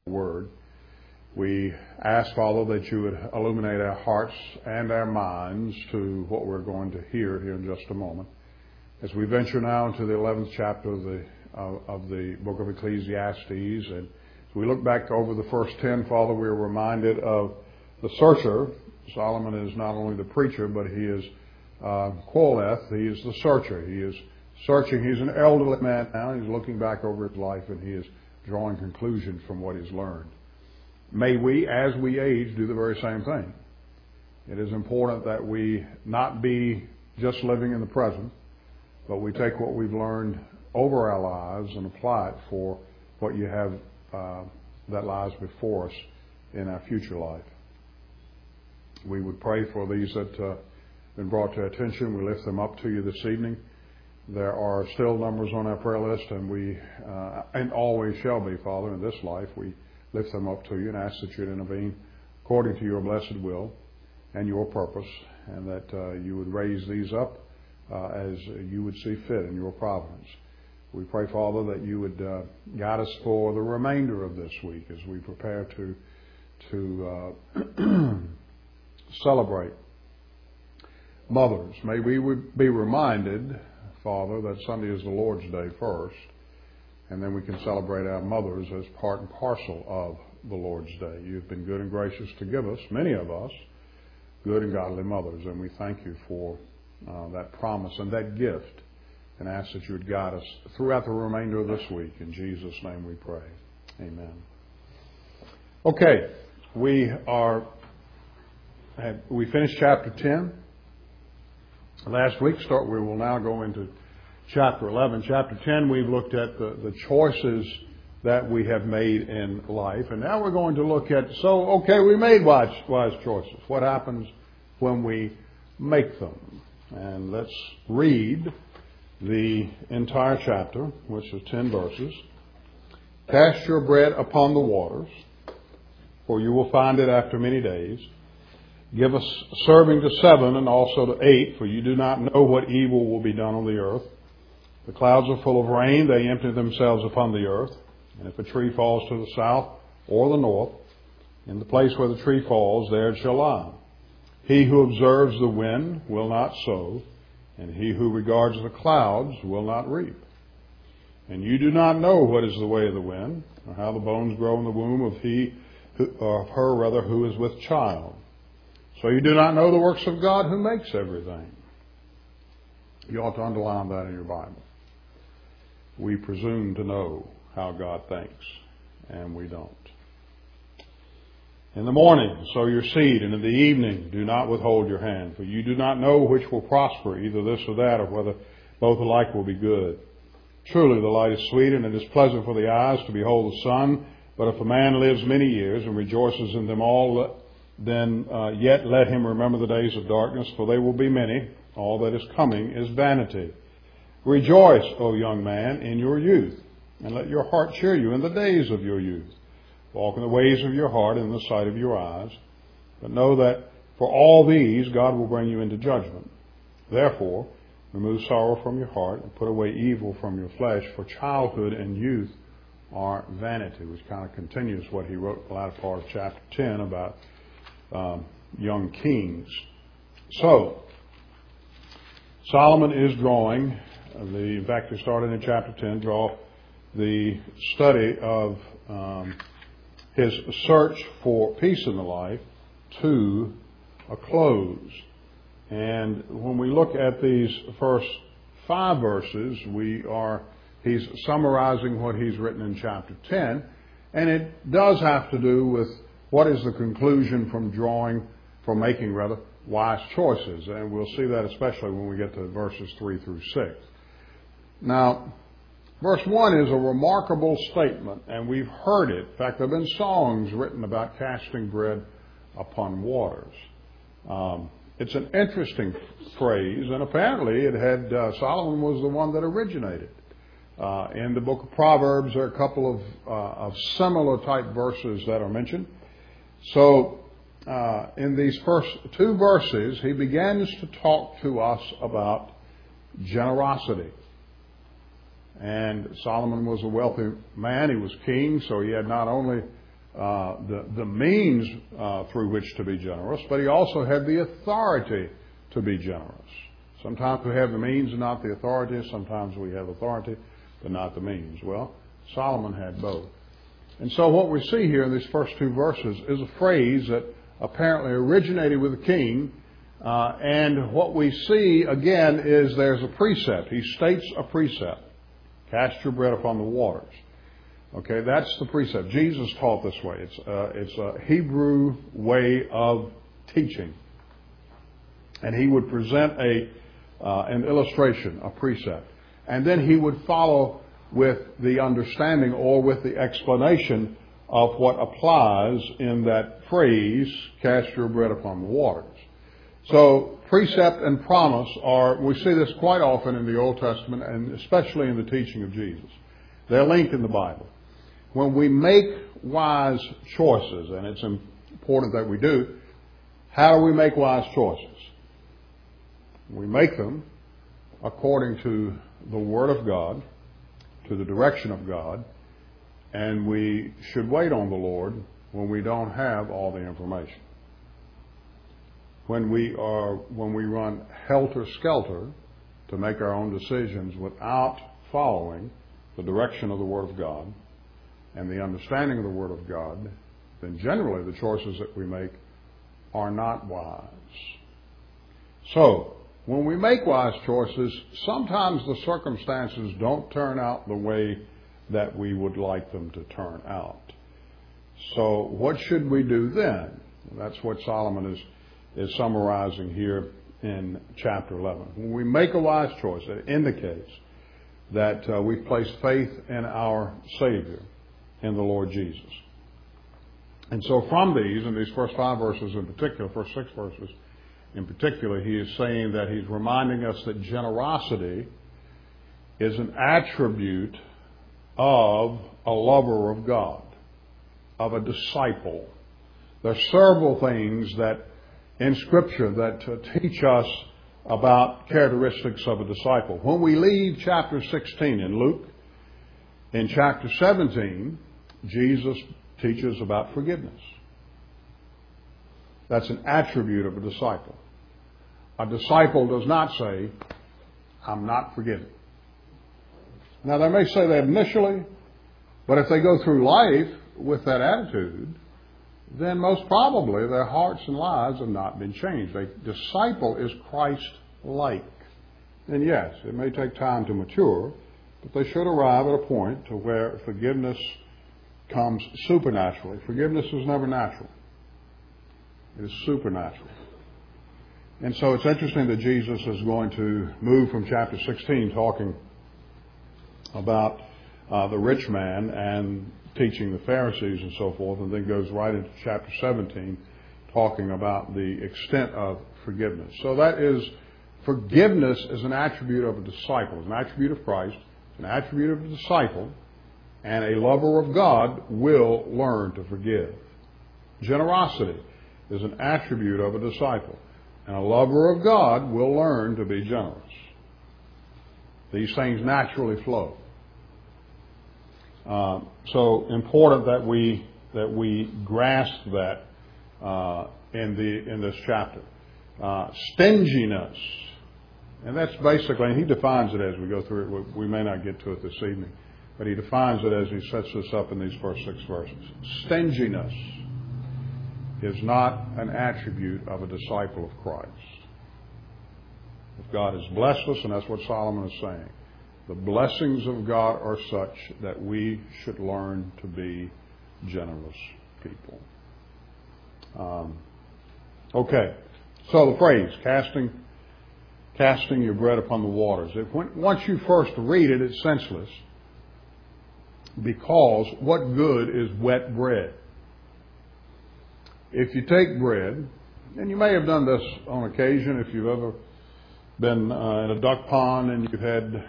Word. We ask, Father, that you would illuminate our hearts and our minds to what we're going to hear in just a moment. As we venture now into the 11th chapter of the book of Ecclesiastes, and as we look back over the first 10, Father, we're reminded of the searcher. Solomon is not only the preacher, but he is Quoleth. He is the searcher. He is searching. He's an elderly man now. He's looking back over his life, and he is drawing conclusions from what he's learned. May we, as we age, do the very same thing. It is important that we not be just living in the present, but we take what we've learned over our lives and apply it for what you have that lies before us in our future life. We would pray for these that have been brought to our attention. We lift them up to you this evening. There are still numbers on our prayer list, and we and always shall be, Father, in this life. We lift them up to you and ask that you'd intervene according to your blessed will and your purpose, and that you would raise these up as you would see fit in your providence. We pray, Father, that you would guide us for the remainder of this week as we prepare to celebrate mothers. May we be reminded, Father, that Sunday is the Lord's Day first, and then we can celebrate our mothers as part and parcel of the Lord's Day. You've been good and gracious to give us, many of us, good and godly mothers, and we thank you for that promise and that gift, and ask that you would guide us throughout the remainder of this week. In Jesus' name we pray. Amen. Okay, we finished chapter 10 last week. We will now go into chapter 11. Chapter 10, we've looked at the choices that we have made in life. And now we're going to look at, we made wise choices. What happens when we make them? And let's read the entire chapter, which is 10 verses. Cast your bread upon the waters, for you will find it after many days. Give a serving to 7 and also to 8, for you do not know what evil will be done on the earth. The clouds are full of rain, they empty themselves upon the earth. And if a tree falls to the south or the north, in the place where the tree falls, there it shall lie. He who observes the wind will not sow, and he who regards the clouds will not reap. And you do not know what is the way of the wind, or how the bones grow in the womb of her who is with child. So you do not know the works of God who makes everything. You ought to underline that in your Bible. We presume to know how God thinks, and we don't. In the morning, sow your seed, and in the evening, do not withhold your hand, for you do not know which will prosper, either this or that, or whether both alike will be good. Truly, the light is sweet, and it is pleasant for the eyes to behold the sun. But if a man lives many years and rejoices in them all, then yet let him remember the days of darkness, for they will be many. All that is coming is vanity. Rejoice, O young man, in your youth, and let your heart cheer you in the days of your youth. Walk in the ways of your heart and in the sight of your eyes. But know that for all these God will bring you into judgment. Therefore, remove sorrow from your heart and put away evil from your flesh, for childhood and youth are vanity, which kind of continues what he wrote in the latter part of chapter 10 about young kings. So, Solomon is drawing, in fact, he started in chapter 10, draw the study of his search for peace in the life to a close. And when we look at these first 5 verses, he's summarizing what he's written in chapter 10, and it does have to do with what is the conclusion from making wise choices. And we'll see that especially when we get to verses 3 through 6. Now, verse 1 is a remarkable statement, and we've heard it. In fact, there have been songs written about casting bread upon waters. It's an interesting phrase, and apparently Solomon was the one that originated. In the book of Proverbs, there are a couple of similar type verses that are mentioned. So, in these first 2 verses, he begins to talk to us about generosity. And Solomon was a wealthy man. He was king, so he had not only the means through which to be generous, but he also had the authority to be generous. Sometimes we have the means and not the authority. Sometimes we have authority but not the means. Well, Solomon had both. And so what we see here in these first two verses is a phrase that apparently originated with the king. And what we see, again, is there's a precept. He states a precept. Cast your bread upon the waters. Okay, that's the precept. Jesus taught this way. It's a Hebrew way of teaching. And he would present an illustration, a precept. And then he would follow with the understanding or with the explanation of what applies in that phrase, cast your bread upon the waters. So precept and promise we see this quite often in the Old Testament and especially in the teaching of Jesus. They're linked in the Bible. When we make wise choices, and it's important that we do, how do we make wise choices? We make them according to the Word of God, to the direction of God, and we should wait on the Lord when we don't have all the information. When we run helter-skelter to make our own decisions without following the direction of the Word of God and the understanding of the Word of God, then generally the choices that we make are not wise. So, when we make wise choices, sometimes the circumstances don't turn out the way that we would like them to turn out. So what should we do then? That's what Solomon is summarizing here in chapter 11. When we make a wise choice, it indicates that we've placed faith in our Savior, in the Lord Jesus. And so from in these first 5 verses in particular, first 6 verses in particular, he is saying that he's reminding us that generosity is an attribute of a lover of God, of a disciple. There are several things that in Scripture that teach us about characteristics of a disciple. When we leave chapter 16 in Luke, in chapter 17, Jesus teaches about forgiveness. That's an attribute of a disciple. A disciple does not say, I'm not forgiving. Now, they may say that initially, but if they go through life with that attitude, then most probably their hearts and lives have not been changed. A disciple is Christ-like. And yes, it may take time to mature, but they should arrive at a point to where forgiveness comes supernaturally. Forgiveness is never natural. It is supernatural. And so it's interesting that Jesus is going to move from chapter 16 talking about the rich man and teaching the Pharisees and so forth, and then goes right into chapter 17 talking about the extent of forgiveness. So that is, forgiveness is an attribute of a disciple. It's an attribute of Christ. It's an attribute of a disciple. And a lover of God will learn to forgive. Generosity is an attribute of a disciple. And a lover of God will learn to be generous. These things naturally flow. So important that we grasp that in this chapter. Stinginess, and that's basically, and he defines it as we go through it. We may not get to it this evening, but he defines it as he sets this up in these first 6 verses. Stinginess is not an attribute of a disciple of Christ. If God has blessed us, and that's what Solomon is saying, the blessings of God are such that we should learn to be generous people. Okay, so the phrase, casting your bread upon the waters. Once you first read it, it's senseless. Because what good is wet bread? If you take bread, and you may have done this on occasion if you've ever been in a duck pond and you've had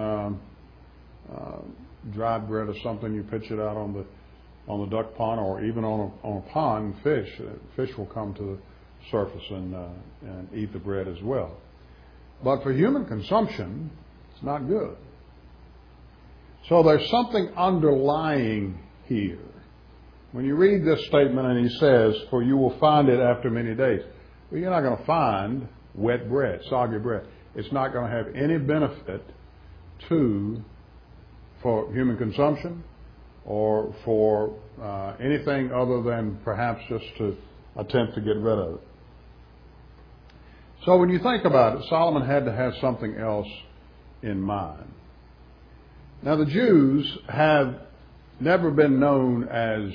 dried bread or something, you pitch it out on the duck pond, or even on a pond, fish will come to the surface and eat the bread as well. But for human consumption, it's not good. So there's something underlying here When you read this statement and he says, for you will find it after many days. Well, you're not going to find wet bread, soggy bread. It's not going to have any benefit for human consumption or for anything other than perhaps just to attempt to get rid of it. So when you think about it, Solomon had to have something else in mind. Now the Jews have never been known as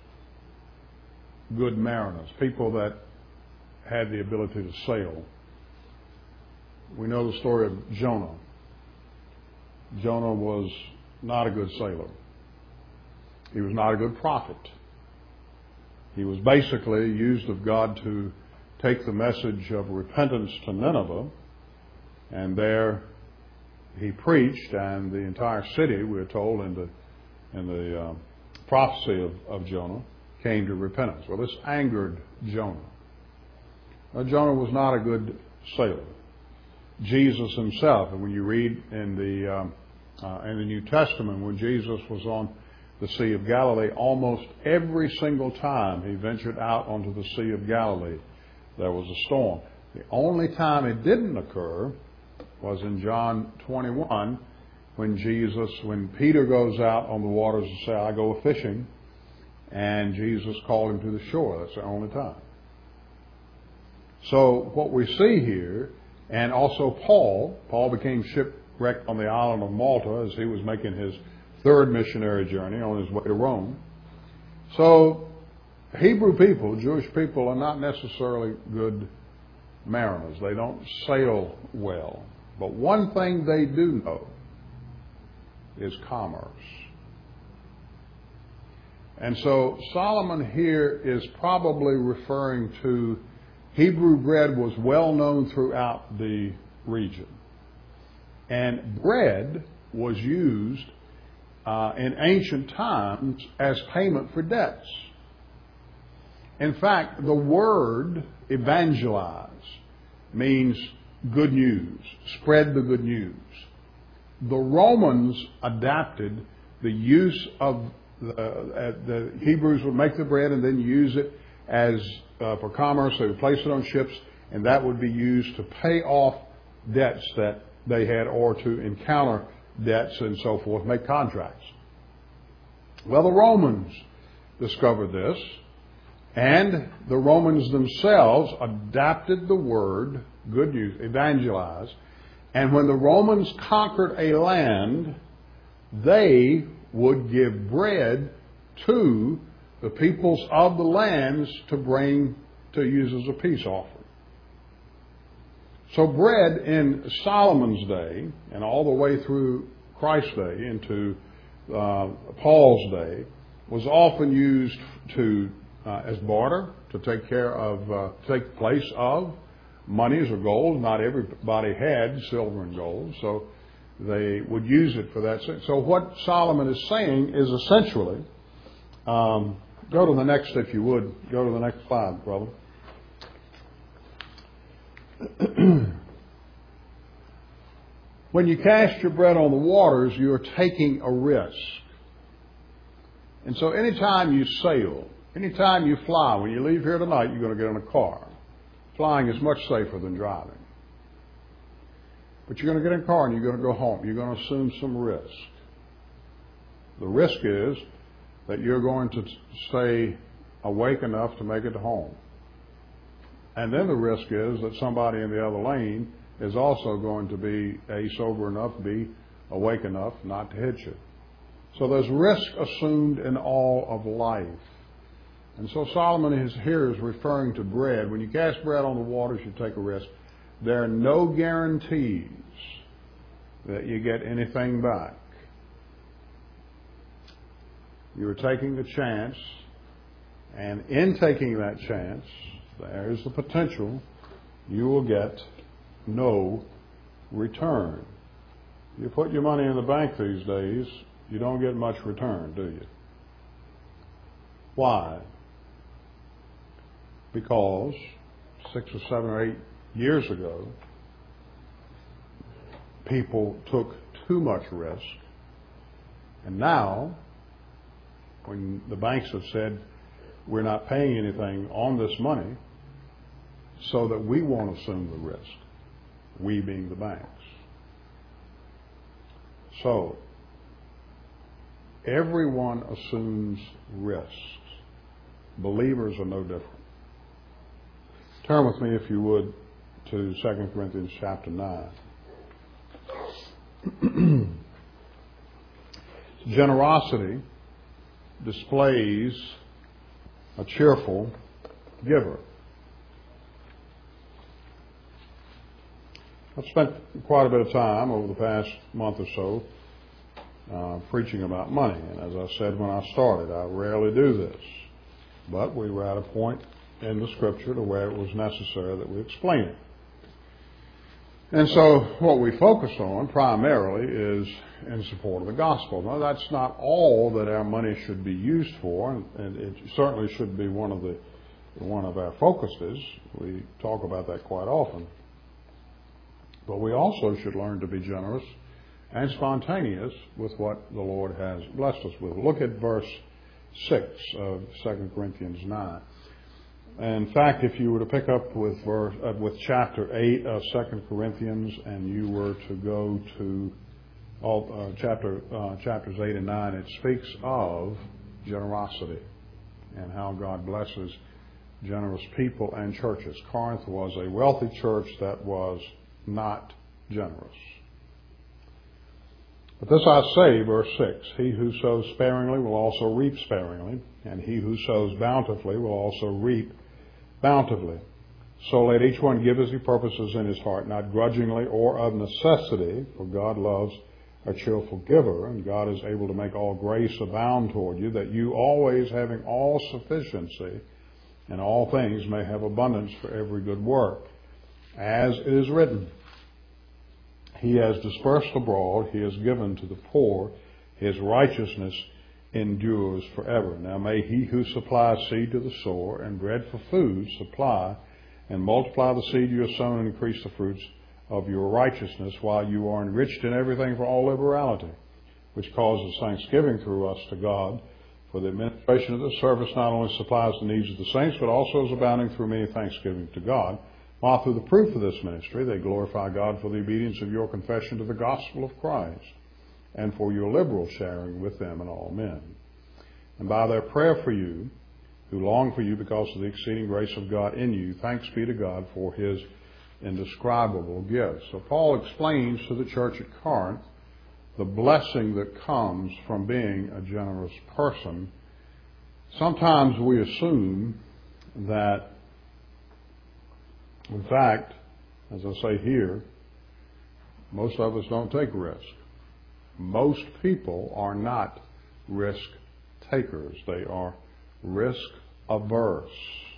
good mariners, people that had the ability to sail. We know the story of Jonah. Jonah was not a good sailor. He was not a good prophet. He was basically used of God to take the message of repentance to Nineveh, and there he preached, and the entire city, we're told in the prophecy of Jonah, came to repentance. Well, this angered Jonah. Now, Jonah was not a good sailor. Jesus himself, and when you read in the New Testament, when Jesus was on the Sea of Galilee, almost every single time he ventured out onto the Sea of Galilee, there was a storm. The only time it didn't occur was in John 21, when Peter goes out on the waters to say, I go fishing, and Jesus called him to the shore. That's the only time. So what we see here, and also Paul became shipwrecked on the island of Malta as he was making his third missionary journey on his way to Rome. So Hebrew people, Jewish people, are not necessarily good mariners. They don't sail well. But one thing they do know is commerce. And so Solomon here is probably referring to Hebrew bread was well known throughout the region. And bread was used in ancient times as payment for debts. In fact, the word evangelize means good news, spread the good news. The Romans adapted the use of the Hebrews would make the bread and then use it as for commerce. They would place it on ships, and that would be used to pay off debts that they had or to encounter debts and so forth, make contracts. Well, the Romans discovered this, and the Romans themselves adapted the word, good news, evangelize, and when the Romans conquered a land, they would give bread to the peoples of the lands to use as a peace offering. So bread in Solomon's day and all the way through Christ's day into Paul's day was often used as barter, to take place of monies or gold. Not everybody had silver and gold, so they would use it for that. So what Solomon is saying is essentially, go to the next, if you would. Go to the next slide, brother. When you cast your bread on the waters, you're taking a risk. And so anytime you sail, anytime you fly, when you leave here tonight, you're going to get in a car. Flying is much safer than driving. But you're going to get in a car and you're going to go home. You're going to assume some risk. The risk is that you're going to stay awake enough to make it to home. And then the risk is that somebody in the other lane is also going to be sober enough, be awake enough not to hit you. So there's risk assumed in all of life. And so Solomon is referring to bread. When you cast bread on the waters, you take a risk. There are no guarantees that you get anything back. You're taking a chance, and in taking that chance, there's the potential you will get no return. You put your money in the bank these days, you don't get much return, do you? Why? Because 6 or 7 or 8 years ago, people took too much risk. And now, when the banks have said, we're not paying anything on this money so that we won't assume the risk, we being the banks. So, everyone assumes risks. Believers are no different. Turn with me, if you would, to 2 Corinthians chapter 9. Generosity displays a cheerful giver. I've spent quite a bit of time over the past month or so preaching about money. And as I said when I started, I rarely do this. But we were at a point in the Scripture to where it was necessary that we explain it. And so what we focused on primarily is in support of the gospel. Now, that's not all that our money should be used for, and it certainly should be one of our focuses. We talk about that quite often. But we also should learn to be generous and spontaneous with what the Lord has blessed us with. Look at verse 6 of 2 Corinthians 9. In fact, if you were to pick up with chapter 8 of 2 Corinthians, and you were to go to chapters 8 and 9, it speaks of generosity and how God blesses generous people and churches. Corinth was a wealthy church that was not generous. But this I say, verse 6, he who sows sparingly will also reap sparingly, and he who sows bountifully will also reap bountifully. So let each one give as he purposes in his heart, not grudgingly or of necessity, for God loves a cheerful giver, and God is able to make all grace abound toward you, that you always having all sufficiency in all things may have abundance for every good work. As it is written, he has dispersed abroad, he has given to the poor, his righteousness endures forever. Now may he who supplies seed to the sower and bread for food supply and multiply the seed you have sown and increase the fruits of your righteousness, while you are enriched in everything for all liberality, which causes thanksgiving through us to God. For the administration of this service not only supplies the needs of the saints, but also is abounding through me thanksgiving to God, while through the proof of this ministry they glorify God for the obedience of your confession to the gospel of Christ, and for your liberal sharing with them and all men. And by their prayer for you, who long for you because of the exceeding grace of God in you, thanks be to God for his indescribable gifts. So Paul explains to the church at Corinth the blessing that comes from being a generous person. Sometimes we assume that, in fact, as I say here, most of us don't take risk. Most people are not risk takers. They are risk averse.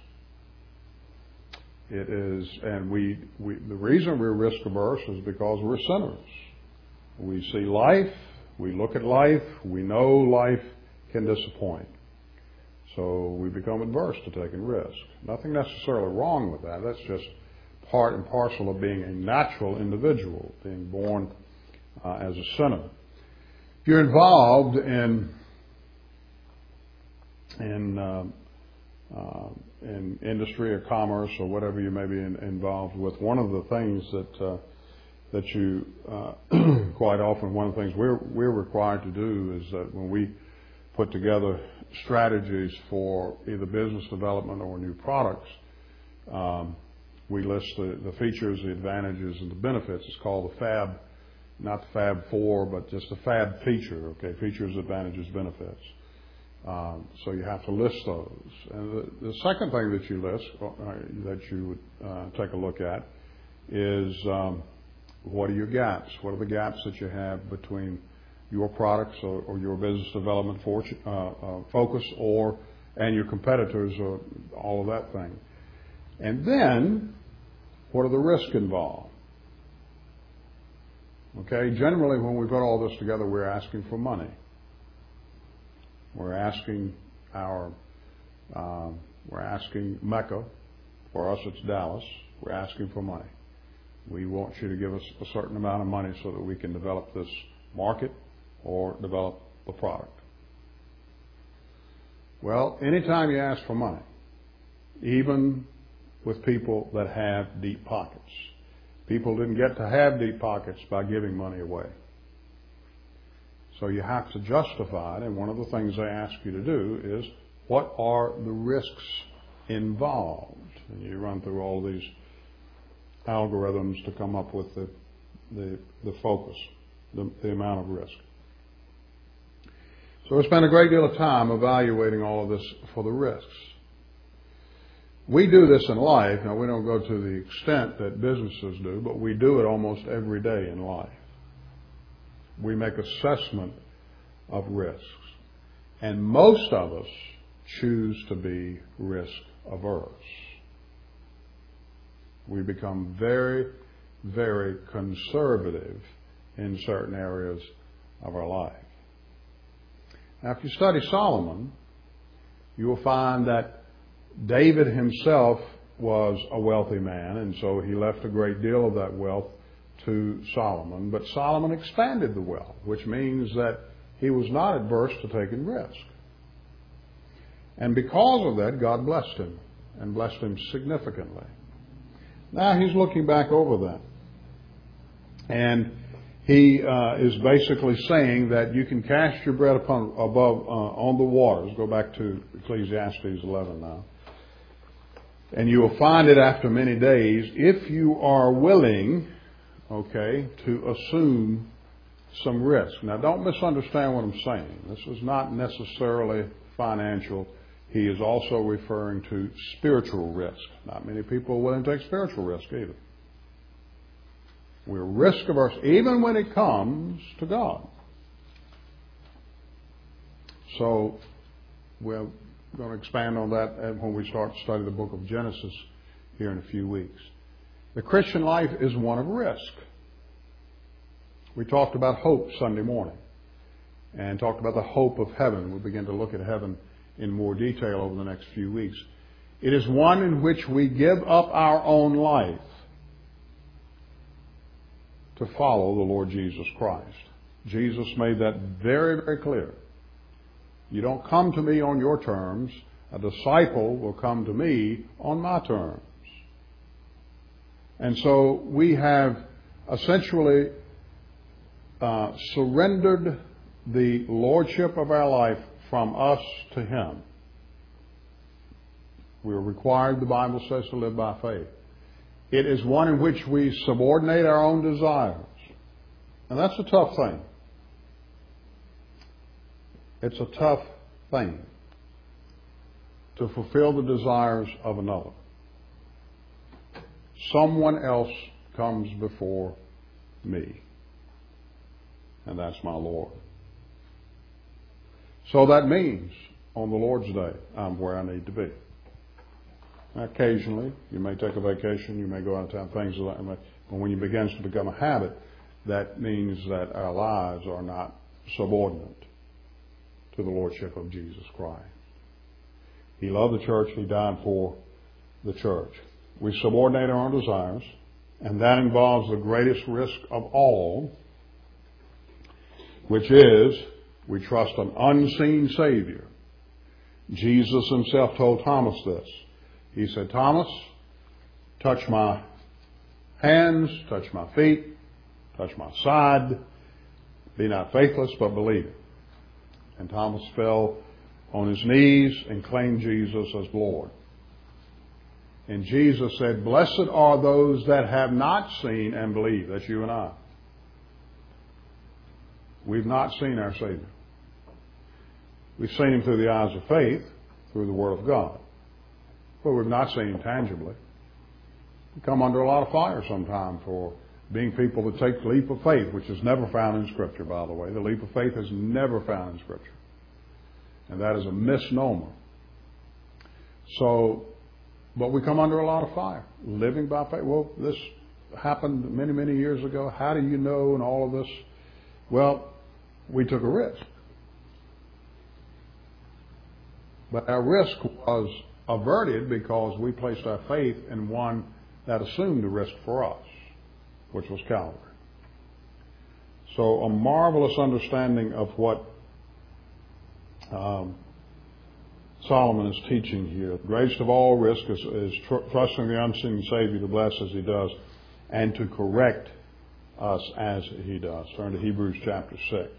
It is, and the reason we're risk averse is because we're sinners. We see life, we look at life, we know life can disappoint. So we become adverse to taking risk. Nothing necessarily wrong with that. That's just part and parcel of being a natural individual, being born as a sinner. If you're involved in industry or commerce or whatever you may be involved with, one of the things that you quite often, one of the things we're required to do is that when we put together strategies for either business development or new products, we list the features, the advantages, and the benefits. It's called the FAB, not the Fab 4, but just the FAB feature, okay, features, advantages, benefits. So you have to list those. And the second thing that you list, that you would take a look at, is what are your gaps? What are the gaps that you have between your products or your business development focus and your competitors, or all of that thing? And then, what are the risks involved? Okay, generally when we put all this together, we're asking for money. We're asking Mecca. For us, it's Dallas. We're asking for money. We want you to give us a certain amount of money so that we can develop this market or develop the product. Well, anytime you ask for money, even with people that have deep pockets, people didn't get to have deep pockets by giving money away. So you have to justify it, and one of the things they ask you to do is, what are the risks involved? And you run through all these algorithms to come up with the focus, the amount of risk. So we spend a great deal of time evaluating all of this for the risks. We do this in life. Now, we don't go to the extent that businesses do, but we do it almost every day in life. We make assessment of risks. And most of us choose to be risk averse. We become very, very conservative in certain areas of our life. Now, if you study Solomon, you will find that David himself was a wealthy man, and so he left a great deal of that wealth to Solomon. But Solomon expanded the wealth, which means that he was not adverse to taking risk. And because of that, God blessed him, and blessed him significantly. Now he's looking back over that. And he is basically saying that you can cast your bread on the waters. Go back to Ecclesiastes 11 now. And you will find it after many days if you are willing, to assume some risk. Now, don't misunderstand what I'm saying. This is not necessarily financial. He is also referring to spiritual risk. Not many people are willing to take spiritual risk either. We're risk averse even when it comes to God. So we're going to expand on that when we start to study the book of Genesis here in a few weeks. The Christian life is one of risk. We talked about hope Sunday morning and talked about the hope of heaven. We'll begin to look at heaven in more detail over the next few weeks. It is one in which we give up our own life to follow the Lord Jesus Christ. Jesus made that very, very clear. You don't come to me on your terms. A disciple will come to me on my terms. And so we have essentially surrendered the lordship of our life from us to Him. We are required, the Bible says, to live by faith. It is one in which we subordinate our own desires. And that's a tough thing. It's a tough thing to fulfill the desires of another. Someone else comes before me. And that's my Lord. So that means on the Lord's Day, I'm where I need to be. Occasionally, you may take a vacation, you may go out of town, things like that. But when it begins to become a habit, that means that our lives are not subordinate to the Lordship of Jesus Christ. He loved the church. He died for the church. We subordinate our own desires, and that involves the greatest risk of all, which is we trust an unseen Savior. Jesus himself told Thomas this. He said, Thomas, touch my hands, touch my feet, touch my side. Be not faithless, but believe. And Thomas fell on his knees and claimed Jesus as Lord. And Jesus said, blessed are those that have not seen and believe. That's you and I. We've not seen our Savior. We've seen Him through the eyes of faith, through the Word of God. But we've not seen Him tangibly. We come under a lot of fire sometime for being people that take the leap of faith, which is never found in Scripture, by the way. The leap of faith is never found in Scripture. And that is a misnomer. So, but we come under a lot of fire, living by faith. Well, this happened many, many years ago. How do you know and all of this? Well, we took a risk. But our risk was averted because we placed our faith in one that assumed the risk for us, which was Calvary. So a marvelous understanding of what Solomon is teaching here. The greatest of all risk is trusting the unseen Savior to bless as He does and to correct us as He does. Turn to Hebrews chapter 6.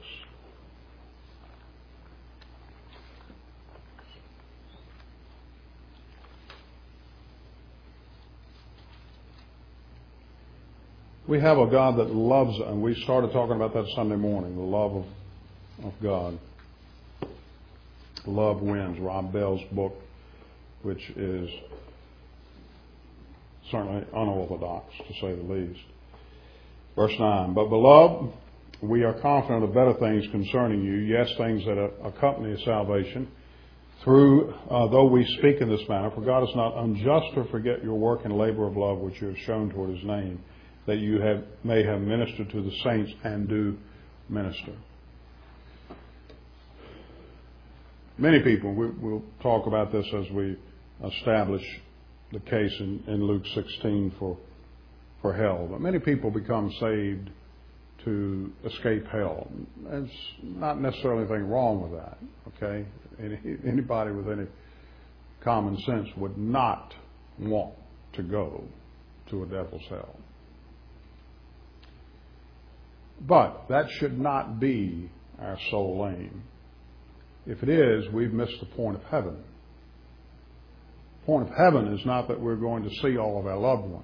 We have a God that loves, and we started talking about that Sunday morning, the love of God. Love Wins, Rob Bell's book, which is certainly unorthodox, to say the least. Verse 9, but beloved, we are confident of better things concerning you, yes, things that accompany salvation, though we speak in this manner, for God is not unjust to forget your work and labor of love which you have shown toward His name, that you may have ministered to the saints and do minister. Many people, we'll talk about this as we establish the case in Luke 16 for hell, but many people become saved to escape hell. There's not necessarily anything wrong with that, okay? Anybody with any common sense would not want to go to a devil's hell. But that should not be our sole aim. If it is, we've missed the point of heaven. The point of heaven is not that we're going to see all of our loved ones.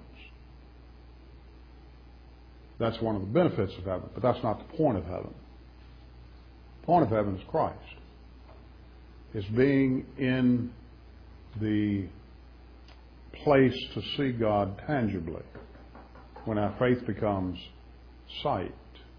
That's one of the benefits of heaven, but that's not the point of heaven. The point of heaven is Christ. It's being in the place to see God tangibly when our faith becomes sight.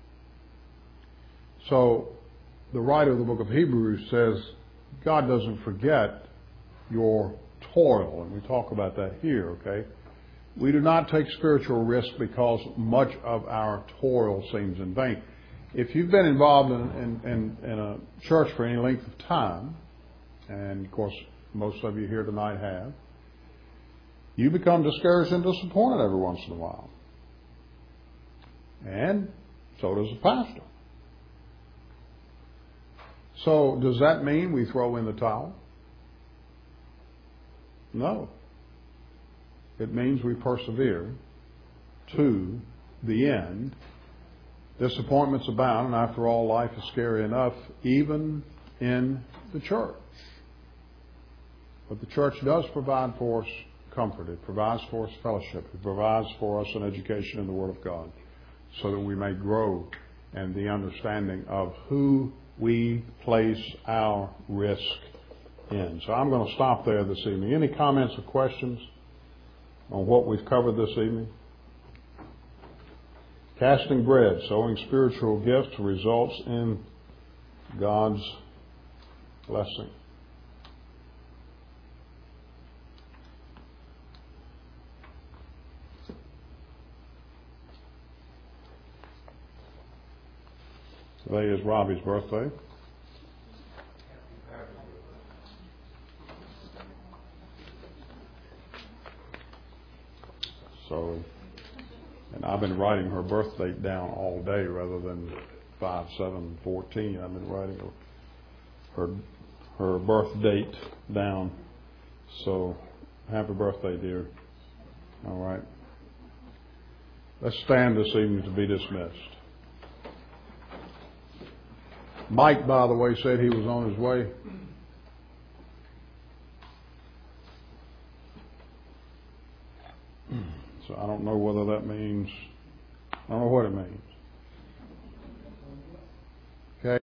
So, the writer of the book of Hebrews says, God doesn't forget your toil, and we talk about that here, okay? We do not take spiritual risk because much of our toil seems in vain. If you've been involved in a church for any length of time, and of course most of you here tonight have, you become discouraged and disappointed every once in a while. And so does the pastor. So does that mean we throw in the towel? No. It means we persevere to the end. Disappointments abound, and after all, life is scary enough, even in the church. But the church does provide for us comfort. It provides for us fellowship. It provides for us an education in the Word of God so that we may grow in the understanding of who we place our risk in. So I'm going to stop there this evening. Any comments or questions on what we've covered this evening? Casting bread, sowing spiritual gifts results in God's blessing. Today is Robbie's birthday. So, and I've been writing her birth date down all day rather than 5/7/14. I've been writing her birth date down. So, happy birthday, dear. All right. Let's stand this evening to be dismissed. Mike, by the way, said he was on his way. So I don't know whether that means, I don't know what it means.